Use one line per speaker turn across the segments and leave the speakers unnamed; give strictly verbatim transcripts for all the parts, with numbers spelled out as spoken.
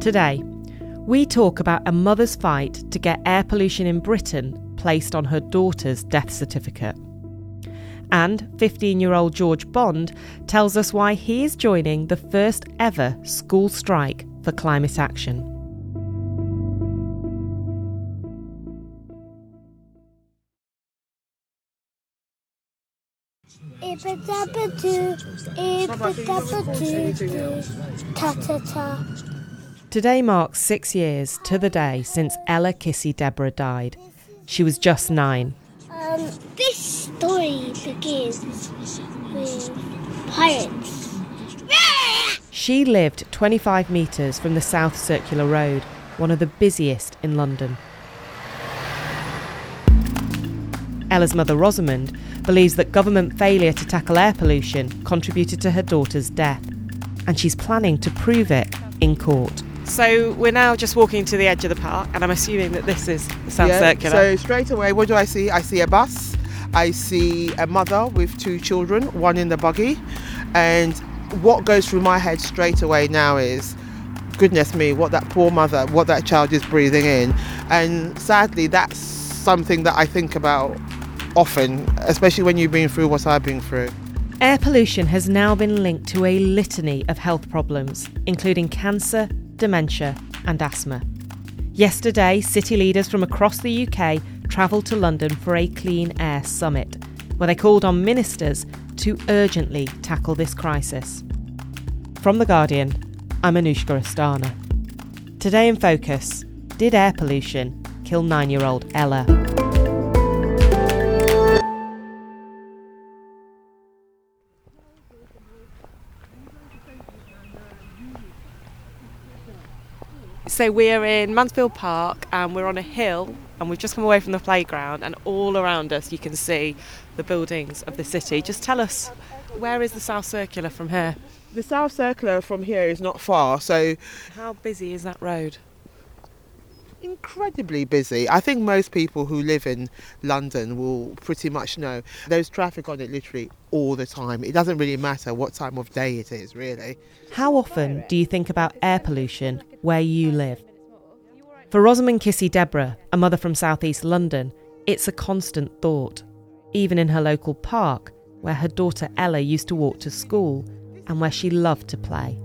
Today, we talk about a mother's fight to get air pollution in Britain placed on her daughter's death certificate. And fifteen-year-old George Bond tells us why he is joining the first ever school strike for climate action. Today marks six years to the day since Ella Kissy Deborah died. She was just nine.
Um, this story begins with pirates.
She lived twenty-five metres from the South Circular Road, one of the busiest in London. Ella's mother, Rosamond, believes that government failure to tackle air pollution contributed to her daughter's death, and she's planning to prove it in court. So we're now just walking to the edge of the park, and I'm assuming that this is the South
yeah,
Circular.
So straight away, what do I see? I see a bus, I see a mother with two children, one in the buggy, and what goes through my head straight away now is, goodness me, what that poor mother, what that child is breathing in. And sadly, that's something that I think about often, especially when you've been through what I've been through.
Air pollution has now been linked to a litany of health problems, including cancer, dementia and asthma. Yesterday, city leaders from across the U K travelled to London for a Clean Air Summit, where they called on ministers to urgently tackle this crisis. From The Guardian, I'm Anushka Astana. Today in Focus, did air pollution kill nine-year-old Ella? So we're in Mansfield Park and we're on a hill and we've just come away from the playground, and all around us you can see the buildings of the city. Just tell us, where is the South Circular from here?
The South Circular from here is not far, so...
How busy is that road?
Incredibly busy. I think most people who live in London will pretty much know there's traffic on it literally all the time. It doesn't really matter what time of day it is, really.
How often do you think about air pollution where you live? For Rosamond Kissy Deborah, a mother from South East London, it's a constant thought, even in her local park, where her daughter Ella used to walk to school and where she loved to play.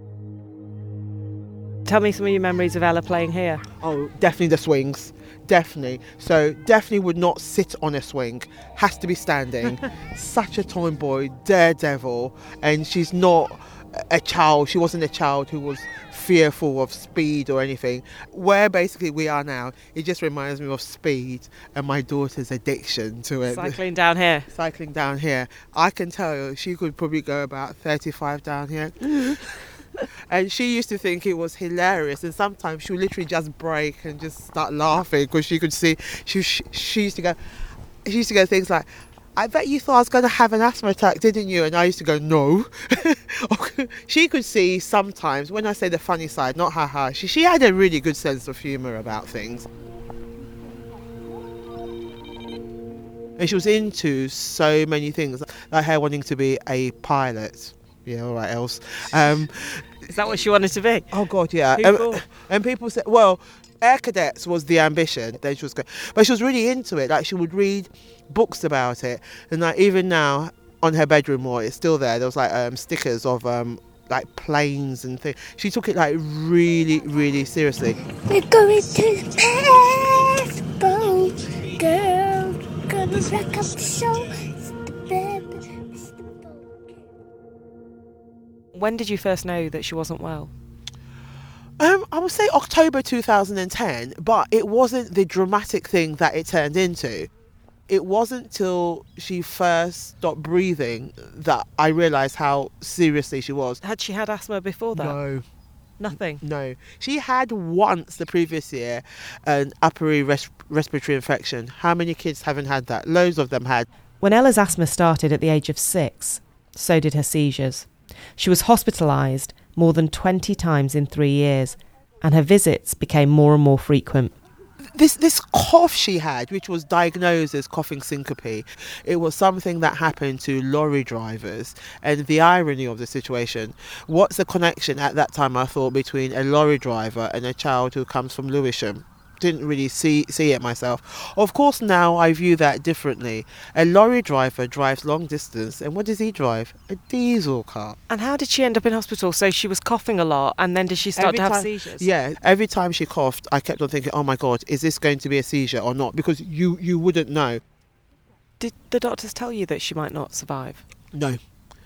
Tell me some of your memories of Ella playing here.
Oh, definitely the swings. Definitely. So definitely would not sit on a swing. Has to be standing. Such a tomboy, daredevil. And she's not a child. She wasn't a child who was fearful of speed or anything. Where basically we are now, it just reminds me of speed and my daughter's addiction to it.
Cycling down here.
Cycling down here. I can tell you, she could probably go about thirty-five down here. And she used to think it was hilarious, and sometimes she would literally just break and just start laughing because she could see, she, she, she used to go, she used to go things like, I bet you thought I was going to have an asthma attack, didn't you? And I used to go, no. She could see sometimes, when I say the funny side, not haha, she, she had a really good sense of humour about things. And she was into so many things, like her wanting to be a pilot. Yeah, all right, else. Um,
Is that what she wanted to be?
Oh, God, yeah.
Who
Um, and people said, well, Air Cadets was the ambition. Then she was going, but she was really into it. Like, she would read books about it. And like, even now, on her bedroom wall, it's still there. There was like um, stickers of um, like planes and things. She took it like really, really seriously.
We're going to the boat, girl. Gonna wreck up the show. It's the bed.
When did you first know that she wasn't well?
Um, I would say October two thousand ten, but it wasn't the dramatic thing that it turned into. It wasn't till she first stopped breathing that I realised how seriously she was.
Had she had asthma before that?
No.
Nothing?
No. She had once the previous year an upper res- respiratory infection. How many kids haven't had that? Loads of them had.
When Ella's asthma started at the age of six, so did her seizures. She was hospitalised more than twenty times in three years, and her visits became more and more frequent.
This this cough she had, which was diagnosed as coughing syncope, it was something that happened to lorry drivers. And the irony of the situation, what's the connection at that time, I thought, between a lorry driver and a child who comes from Lewisham? Didn't really see see it myself. Of course, now I view that differently. A lorry driver drives long distance, and what does he drive? A diesel car.
And how did she end up in hospital? So she was coughing a lot, and then did she start
Every
to have
time-
seizures?
Yeah, every time she coughed, I kept on thinking, oh my God, is this going to be a seizure or not? Because you, you wouldn't know.
Did the doctors tell you that she might not survive?
No.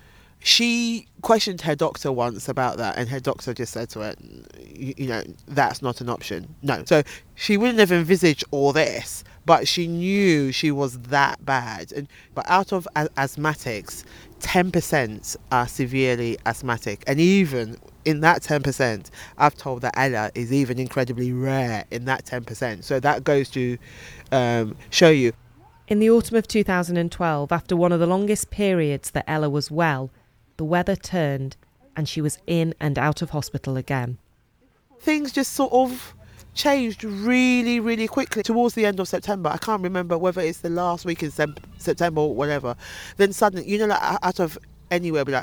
She questioned her doctor once about that, and her doctor just said to her, you, you know, that's not an option. No. So she wouldn't have envisaged all this, but she knew she was that bad. And but out of a- asthmatics, ten percent are severely asthmatic. And even in that ten percent, I've told that Ella is even incredibly rare in that ten percent. So that goes to um, show you.
In the autumn of two thousand twelve, after one of the longest periods that Ella was well, the weather turned and she was in and out of hospital again.
Things just sort of changed really, really quickly towards the end of September. I can't remember whether it's the last week in Sep- September or whatever. Then suddenly, you know, like out of anywhere, be like,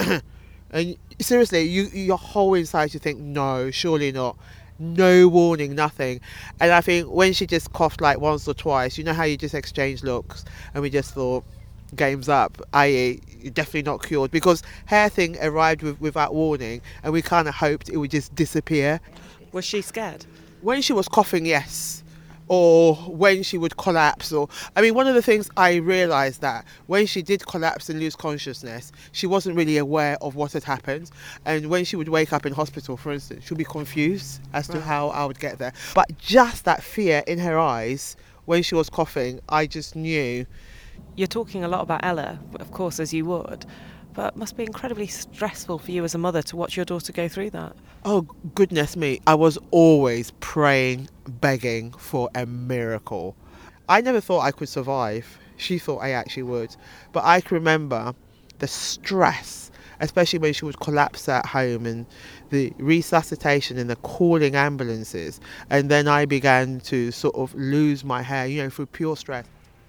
and seriously, you your whole inside you think, no, surely not. No warning, nothing. And I think when she just coughed like once or twice, you know how you just exchange looks, and we just thought, game's up, that is you're definitely not cured, because her thing arrived with, without warning, and we kind of hoped it would just disappear.
Was she scared?
When she was coughing, yes, or when she would collapse, or I mean, one of the things I realised that when she did collapse and lose consciousness, she wasn't really aware of what had happened, and when she would wake up in hospital, for instance, she'd be confused as to how I would get there. But just that fear in her eyes when she was coughing, I just knew.
You're talking a lot about Ella, of course, as you would, but it must be incredibly stressful for you as a mother to watch your daughter go through that.
Oh, goodness me. I was always praying, begging for a miracle. I never thought I could survive. She thought I actually would. But I can remember the stress, especially when she would collapse at home, and the resuscitation and the calling ambulances. And then I began to sort of lose my hair, you know, through pure stress.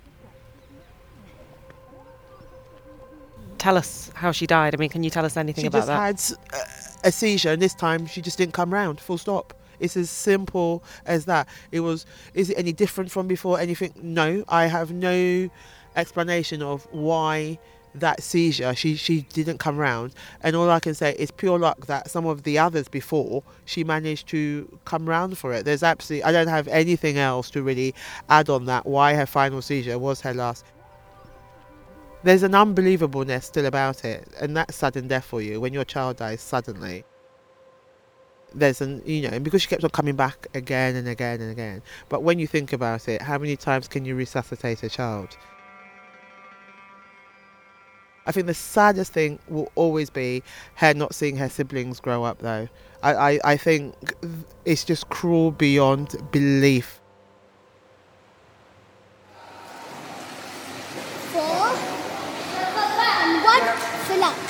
Tell us how she died. I mean, can you tell us anything
She
about
just
that?
had a seizure, and this time she just didn't come round, full stop. It's as simple as that. It was, is it any different from before? Anything? No, I have no explanation of why that seizure, she, she didn't come round. And all I can say is pure luck that some of the others before, she managed to come round for it. There's absolutely, I don't have anything else to really add on that, why her final seizure was her last. There's an unbelievableness still about it, and that's sudden death for you when your child dies suddenly. There's an, you know, and because she kept on coming back again and again and again. But when you think about it, how many times can you resuscitate a child? I think the saddest thing will always be her not seeing her siblings grow up, though. I, I, I think it's just cruel beyond belief.
Four. And one. Fill up.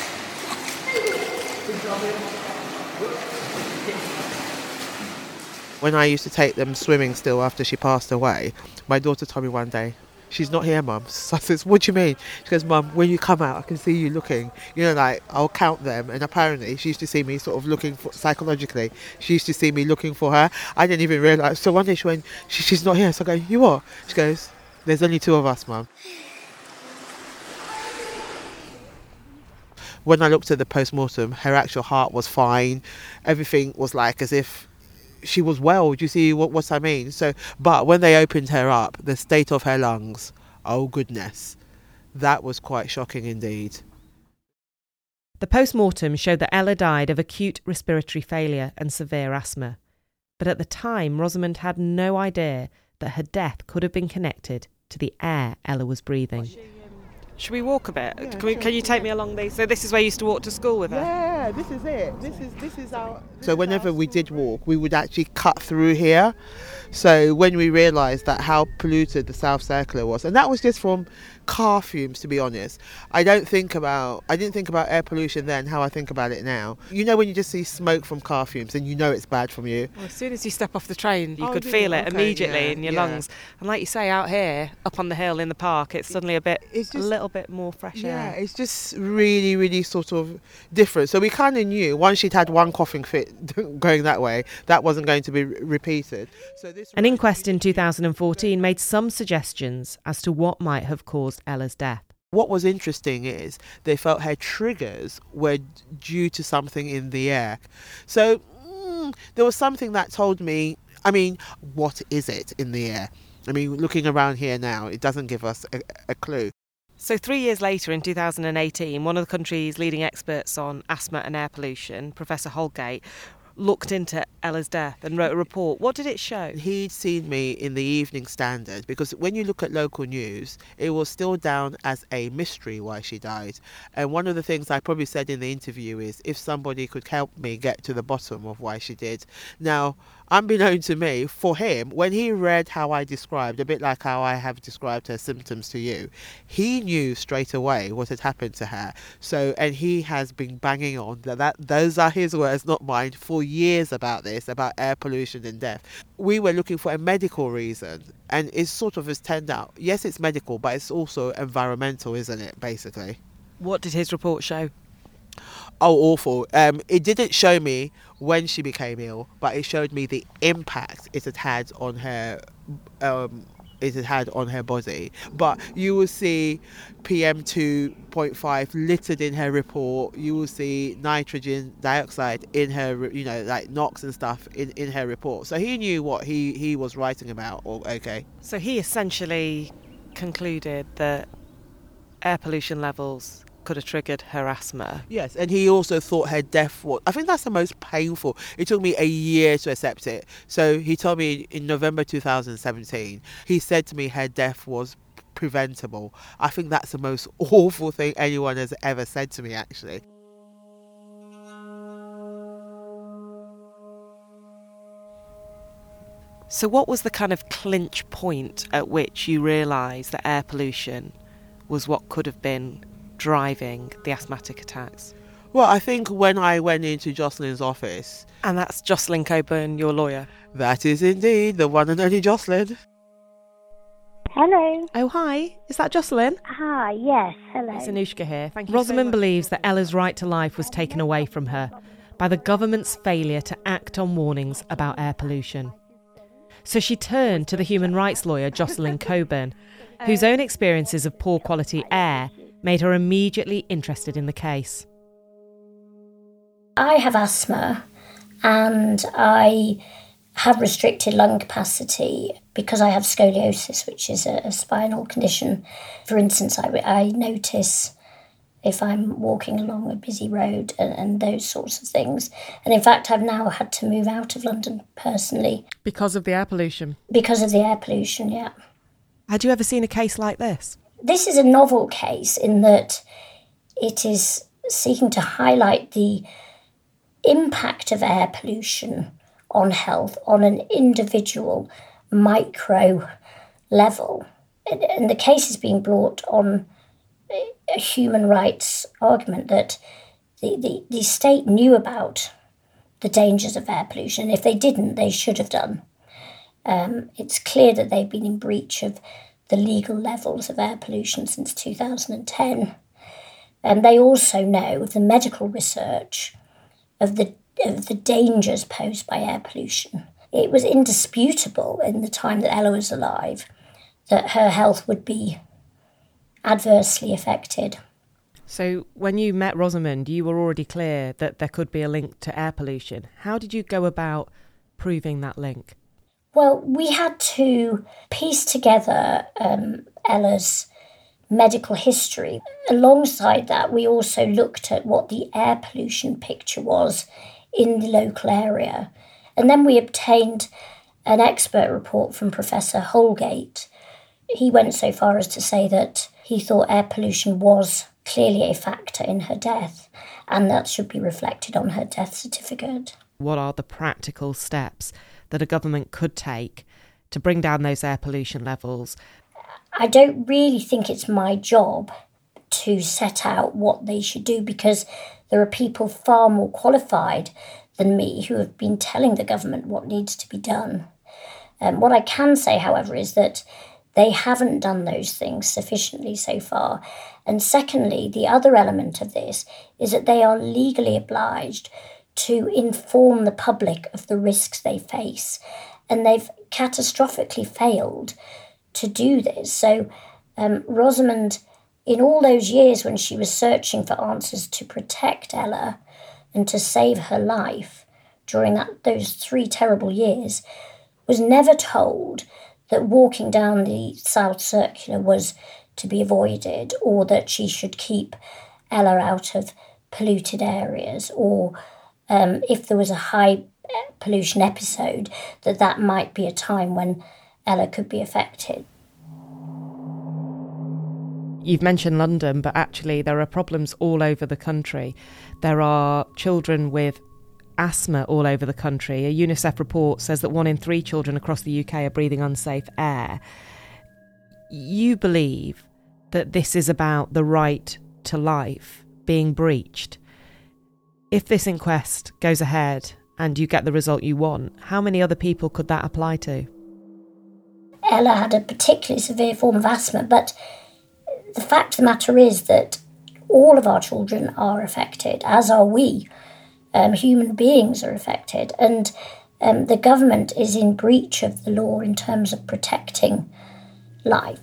When I used to take them swimming still after she passed away, my daughter told me one day, "She's not here, Mum." So I says, "What do you mean?" She goes, "Mum, when you come out, I can see you looking." You know, like, I'll count them. And apparently she used to see me sort of looking for, psychologically, she used to see me looking for her. I didn't even realise. So one day she went, she, she's not here. So I go, "You what?" She goes, "There's only two of us, Mum." When I looked at the post-mortem, her actual heart was fine. Everything was like as if she was well. Do you see what, what I mean? So, but when they opened her up, the state of her lungs, oh goodness, that was quite shocking indeed.
The post-mortem showed that Ella died of acute respiratory failure and severe asthma. But at the time, Rosamond had no idea that her death could have been connected to the air Ella was breathing. Should we walk a bit?
Yeah,
can, we,
sure,
can you take
yeah.
me along these? So this is where you used to walk to school with her?
Yeah, this is it. This is this is our. So whenever we did walk, we would actually cut through here. So when we realised that how polluted the South Circular was, and that was just from car fumes, to be honest. I don't think about, I didn't think about air pollution then how I think about it now. You know when you just see smoke from car fumes and you know it's bad from you?
Well, as soon as you step off the train, you
Oh,
could
do
feel
you?
it
Okay,
immediately
yeah,
in your
yeah.
lungs. And like you say, out here, up on the hill in the park, it's suddenly a bit,
It's just-
a little bit more fresh
Yeah,
air.
it's just really, really sort of different. So we kind of knew once she'd had one coughing fit going that way, that wasn't going to be re- repeated. So this
An inquest in two thousand fourteen made some suggestions as to what might have caused Ella's death.
What was interesting is they felt her triggers were due to something in the air. So mm, there was something that told me, I mean, what is it in the air? I mean, looking around here now, it doesn't give us a, a clue.
So three years later, in two thousand eighteen, one of the country's leading experts on asthma and air pollution, Professor Holgate, looked into Ella's death and wrote a report. What did it show?
He'd seen me in the Evening Standard, because when you look at local news, it was still down as a mystery why she died. And one of the things I probably said in the interview is if somebody could help me get to the bottom of why she did. Now, unbeknown to me, for him, when he read how I described, a bit like how I have described her symptoms to you, he knew straight away what had happened to her. So, and he has been banging on that, that those are his words, not mine, for years about this, about air pollution and death. We were looking for a medical reason, and it sort of has turned out, yes, it's medical, but it's also environmental, isn't it, basically?
What did his report show?
Oh, awful. Um, it didn't show me when she became ill, but it showed me the impact it had had on her um, it had had on her body. But you will see P M two point five littered in her report. You will see nitrogen dioxide in her, you know, like NOx and stuff in, in her report. So he knew what he, he was writing about. Or okay.
So he essentially concluded that air pollution levels could have triggered her asthma.
Yes, and he also thought her death was... I think that's the most painful. It took me a year to accept it. So he told me in November two thousand seventeen, he said to me her death was preventable. I think that's the most awful thing anyone has ever said to me, actually.
So what was the kind of clinch point at which you realised that air pollution was what could have been driving the asthmatic attacks?
Well, I think when I went into Jocelyn's office...
And that's Jocelyn Coburn, your lawyer?
That is indeed the one and only Jocelyn.
Hello.
Oh, hi. Is that Jocelyn?
Hi, yes, hello.
It's Anushka here. Thank you. Rosamond believes that Ella's right to life was taken away from her by the government's failure to act on warnings about air pollution. So she turned to the human rights lawyer Jocelyn Coburn, whose own experiences of poor quality air made her immediately interested in the case.
I have asthma and I have restricted lung capacity because I have scoliosis, which is a, a spinal condition. For instance, I, I notice if I'm walking along a busy road and, and those sorts of things. And in fact, I've now had to move out of London personally.
Because of the air pollution?
Because of the air pollution, yeah.
Had you ever seen a case like this?
This is a novel case in that it is seeking to highlight the impact of air pollution on health on an individual micro level. And the case is being brought on a human rights argument that the, the, the state knew about the dangers of air pollution. If they didn't, they should have done. Um, it's clear that they've been in breach of the legal levels of air pollution since two thousand ten. And they also know of the medical research of the of the dangers posed by air pollution. It was indisputable in the time that Ella was alive that her health would be adversely affected.
So when you met Rosamond, you were already clear that there could be a link to air pollution. How did you go about proving that link?
Well, we had to piece together um, Ella's medical history. Alongside that, we also looked at what the air pollution picture was in the local area. And then we obtained an expert report from Professor Holgate, he went so far as to say that he thought air pollution was clearly a factor in her death, and that should be reflected on her death certificate.
What are the practical steps that a government could take to bring down those air pollution levels?
I don't really think it's my job to set out what they should do, because there are people far more qualified than me who have been telling the government what needs to be done. Um, what I can say, however, is that they haven't done those things sufficiently so far. And secondly, the other element of this is that they are legally obliged to inform the public of the risks they face. And they've catastrophically failed to do this. So um, Rosamond, in all those years when she was searching for answers to protect Ella and to save her life during that those three terrible years, was never told that walking down the South Circular was to be avoided, or that she should keep Ella out of polluted areas, or um, if there was a high pollution episode, that that might be a time when Ella could be affected.
You've mentioned London, but actually there are problems all over the country. There are children with asthma all over the country. A UNICEF report says that one in three children across the U K are breathing unsafe air. You believe that this is about the right to life being breached. If this inquest goes ahead and you get the result you want, how many other people could that apply to?
Ella had a particularly severe form of asthma, but the fact of the matter is that all of our children are affected, as are we. Um, human beings are affected, and um, the government is in breach of the law in terms of protecting life.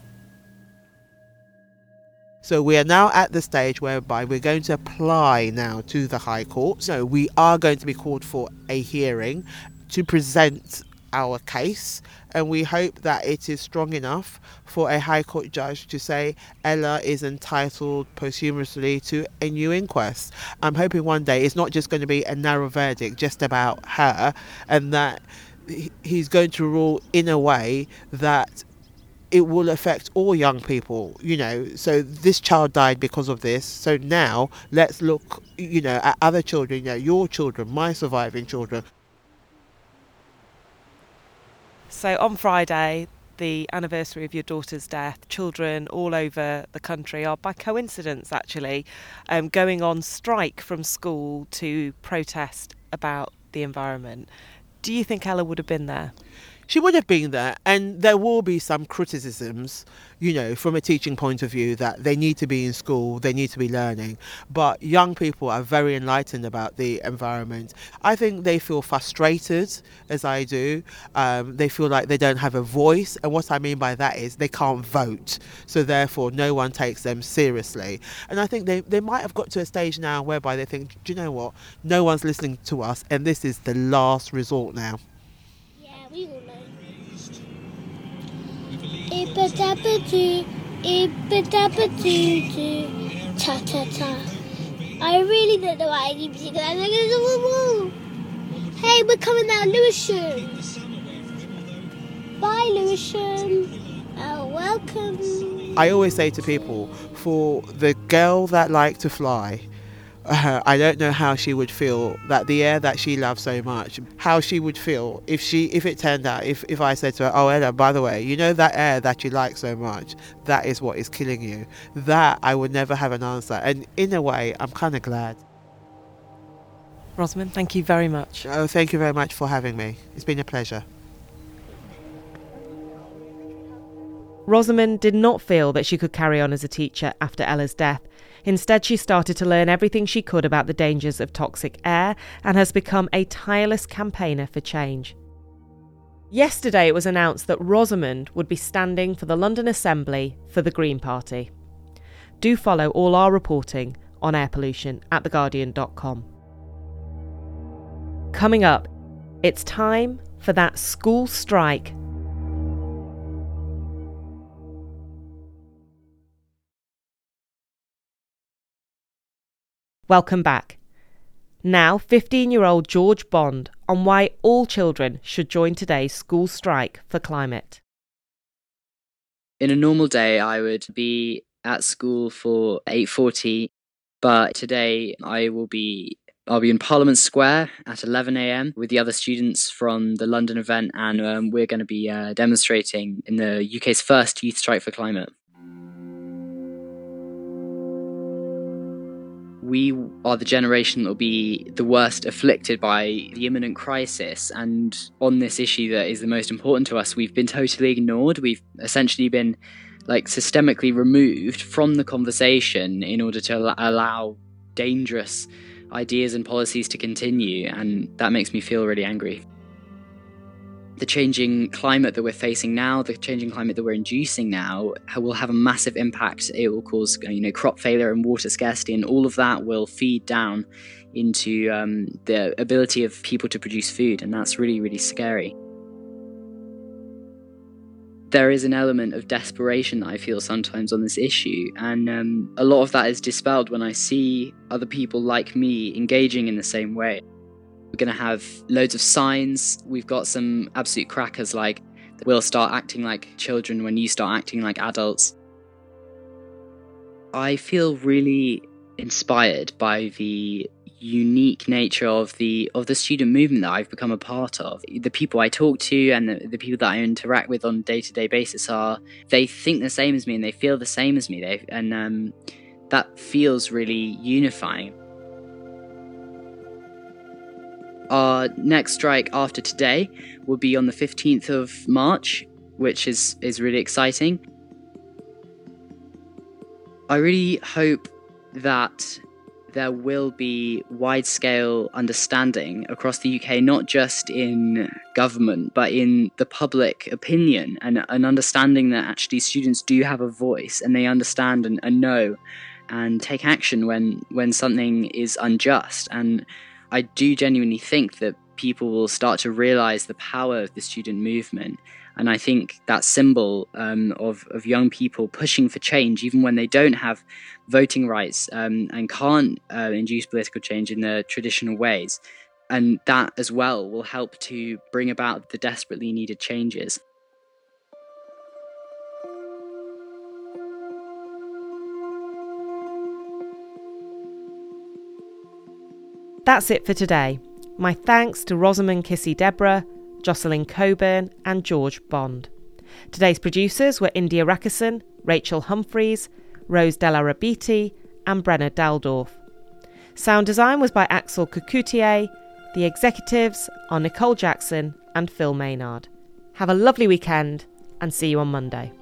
So we are now at the stage whereby we're going to apply now to the High Court. So we are going to be called for a hearing to present our case, and we hope that it is strong enough for a High Court judge to say Ella is entitled posthumously to a new inquest. I'm hoping one day it's not just going to be a narrow verdict just about her, and that he's going to rule in a way that it will affect all young people, you know. So this child died because of this. So now let's look, you know, at other children, you know, your children, my surviving children.
So on Friday, the anniversary of your daughter's death, children all over the country are, by coincidence actually, um, going on strike from school to protest about the environment. Do you think Ella would have been there?
She would have been there, and there will be some criticisms, you know, from a teaching point of view, that they need to be in school, they need to be learning. But young people are very enlightened about the environment. I think they feel frustrated, as I do. Um, they feel like they don't have a voice. And what I mean by that is they can't vote. So therefore, no one takes them seriously. And I think they, they might have got to a stage now whereby they think, do you know what? No one's listening to us, and this is the last resort now.
Yeah, we all know. Ippa-dabba-doo, ippa-dabba-doo-doo, ta-ta-ta. I really don't know why I keep singing that. Look at the woo-woo. Hey, we're coming now, Lewisham. Bye, Lewisham. Oh, welcome.
I always say to people, for the girl that liked to fly, Uh, I don't know how she would feel that the air that she loves so much, how she would feel if she, if it turned out, if, if I said to her, oh Ella, by the way, you know that air that you like so much, that is what is killing you. That I would never have an answer. And in a way, I'm kind of glad.
Rosamond, thank you very much.
Oh, thank you very much for having me. It's been a pleasure.
Rosamond did not feel that she could carry on as a teacher after Ella's death. Instead, she started to learn everything she could about the dangers of toxic air and has become a tireless campaigner for change. Yesterday, it was announced that Rosamond would be standing for the London Assembly for the Green Party. Do follow all our reporting on air pollution at the guardian dot com. Coming up, it's time for that school strike. Welcome back. Now, fifteen-year-old George Bond on why all children should join today's school strike for climate.
In a normal day, I would be at school for eight forty, but today I will be I'll be in Parliament Square at eleven a.m. with the other students from the London event, and um, we're going to be uh, demonstrating in the U K's first Youth Strike for Climate. We are the generation that will be the worst afflicted by the imminent crisis, and on this issue that is the most important to us, we've been totally ignored. We've essentially been like systemically removed from the conversation in order to al- allow dangerous ideas and policies to continue, and that makes me feel really angry. The changing climate that we're facing now, the changing climate that we're inducing now, will have a massive impact. It will cause, you know, crop failure and water scarcity, and all of that will feed down into um, the ability of people to produce food, and that's really, really scary. There is an element of desperation that I feel sometimes on this issue, and um, a lot of that is dispelled when I see other people like me engaging in the same way. We're going to have loads of signs. We've got some absolute crackers like, we'll start acting like children when you start acting like adults. I feel really inspired by the unique nature of the of the student movement that I've become a part of. The people I talk to and the, the people that I interact with on a day-to-day basis are, they think the same as me and they feel the same as me. They, and um, that feels really unifying. Our next strike after today will be on the fifteenth of March, which is, is really exciting. I really hope that there will be wide-scale understanding across the U K, not just in government, but in the public opinion, and an understanding that actually students do have a voice and they understand and, and know and take action when, when something is unjust. And I do genuinely think that people will start to realise the power of the student movement. And I think that symbol um, of, of young people pushing for change, even when they don't have voting rights um, and can't uh, induce political change in the traditional ways. And that as well will help to bring about the desperately needed changes.
That's it for today. My thanks to Rosamond Kissy-Debrah, Jocelyn Coburn and George Bond. Today's producers were India Rakison, Rachel Humphreys, Rose Della Rabiti and Brenna Daldorf. Sound design was by Axel Kukoutier. The executives are Nicole Jackson and Phil Maynard. Have a lovely weekend and see you on Monday.